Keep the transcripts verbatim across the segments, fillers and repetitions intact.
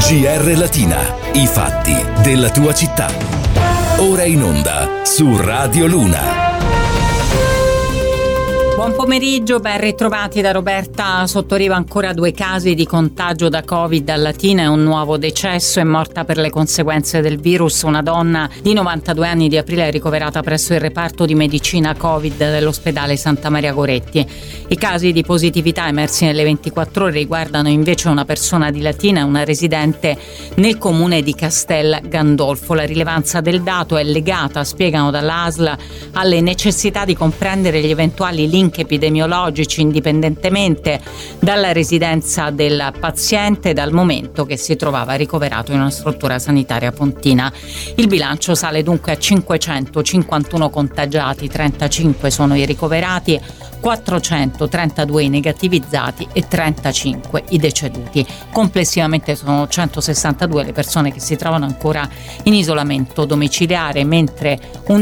G R Latina, i fatti della tua città. Ora in onda su Radio Luna. Buon pomeriggio, ben ritrovati da Roberta Sottoriva. Ancora due casi di contagio da Covid a Latina e un nuovo decesso. È morta per le conseguenze del virus una donna di novantadue anni di Aprile, ricoverata presso il reparto di medicina Covid dell'ospedale Santa Maria Goretti. I casi di positività emersi nelle ventiquattro ore riguardano invece una persona di Latina e una residente nel comune di Castel Gandolfo. La rilevanza del dato è legata, spiegano dall'A S L, alle necessità di comprendere gli eventuali link epidemiologici indipendentemente dalla residenza del paziente, dal momento che si trovava ricoverato in una struttura sanitaria pontina. Il bilancio sale dunque a cinquecentocinquantuno contagiati, trentacinque sono i ricoverati, quattrocentotrentadue i negativizzati e trentacinque i deceduti. Complessivamente sono centosessantadue le persone che si trovano ancora in isolamento domiciliare, mentre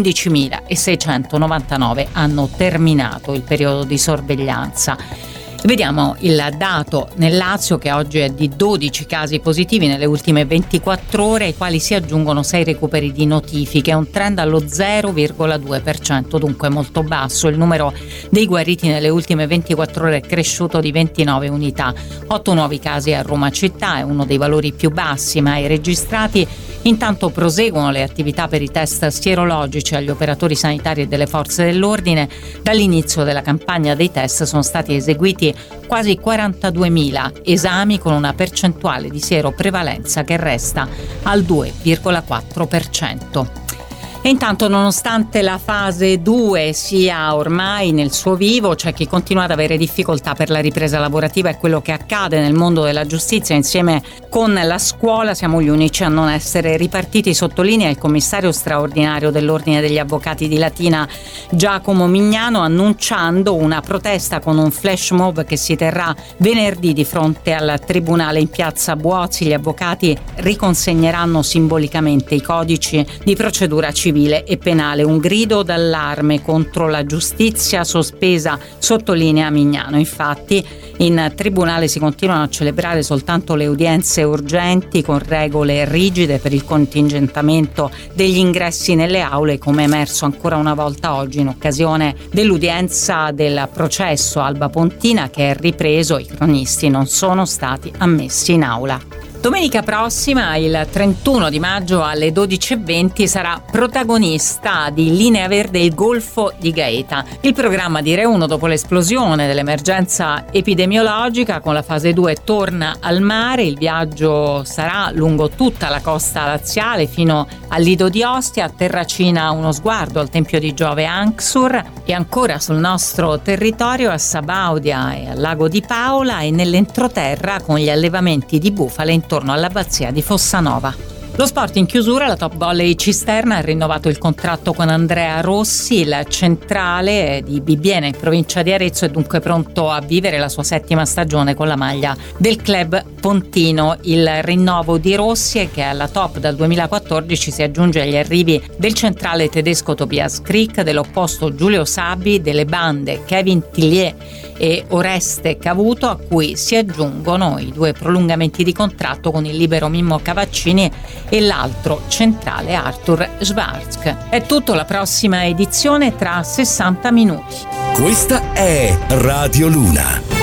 undicimilaseicentonovantanove hanno terminato il periodo di sorveglianza. Vediamo il dato nel Lazio, che oggi è di dodici casi positivi nelle ultime ventiquattro ore, ai quali si aggiungono sei recuperi di notifiche, un trend allo zero virgola due per cento, dunque molto basso. Il numero dei guariti nelle ultime ventiquattro ore è cresciuto di ventinove unità, otto nuovi casi a Roma città, è uno dei valori più bassi mai registrati. Intanto proseguono le attività per i test sierologici agli operatori sanitari e delle forze dell'ordine. Dall'inizio della campagna dei test sono stati eseguiti quasi quarantaduemila esami, con una percentuale di sieroprevalenza che resta al due virgola quattro per cento. E intanto, nonostante la fase due sia ormai nel suo vivo, c'è chi continua ad avere difficoltà per la ripresa lavorativa. È quello che accade nel mondo della giustizia. Insieme con la scuola siamo gli unici a non essere ripartiti, sottolinea il commissario straordinario dell'Ordine degli Avvocati di Latina, Giacomo Mignano, annunciando una protesta con un flash mob che si terrà venerdì di fronte al tribunale in piazza Buozzi. Gli avvocati riconsegneranno simbolicamente i codici di procedura civile e penale, un grido d'allarme contro la giustizia sospesa, sottolinea Mignano. Infatti in tribunale si continuano a celebrare soltanto le udienze urgenti, con regole rigide per il contingentamento degli ingressi nelle aule, come è emerso ancora una volta oggi in occasione dell'udienza del processo Alba Pontina, che è ripreso. I cronisti non sono stati ammessi in aula. Domenica prossima, il trentuno di maggio alle dodici e venti, sarà protagonista di Linea Verde il Golfo di Gaeta. Il programma di Re uno, dopo l'esplosione dell'emergenza epidemiologica, con la fase due torna al mare. Il viaggio sarà lungo tutta la costa laziale fino al Lido di Ostia, a Terracina uno sguardo al Tempio di Giove Anxur, e ancora sul nostro territorio a Sabaudia e al Lago di Paola, e nell'entroterra con gli allevamenti di bufale intorno all'abbazia di Fossanova. Lo sport in chiusura, la Top Volley Cisterna ha rinnovato il contratto con Andrea Rossi. Il centrale di Bibbiena, in provincia di Arezzo, è dunque pronto a vivere la sua settima stagione con la maglia del club pontino. Il rinnovo di Rossi è che alla Top dal duemilaquattordici si aggiunge agli arrivi del centrale tedesco Tobias Krick, dell'opposto Giulio Sabbi, delle bande Kevin Tillier e Oreste Cavuto, a cui si aggiungono i due prolungamenti di contratto con il libero Mimmo Cavaccini e l'altro centrale Artur Schwarzk. È tutto, la prossima edizione tra sessanta minuti. Questa è Radio Luna.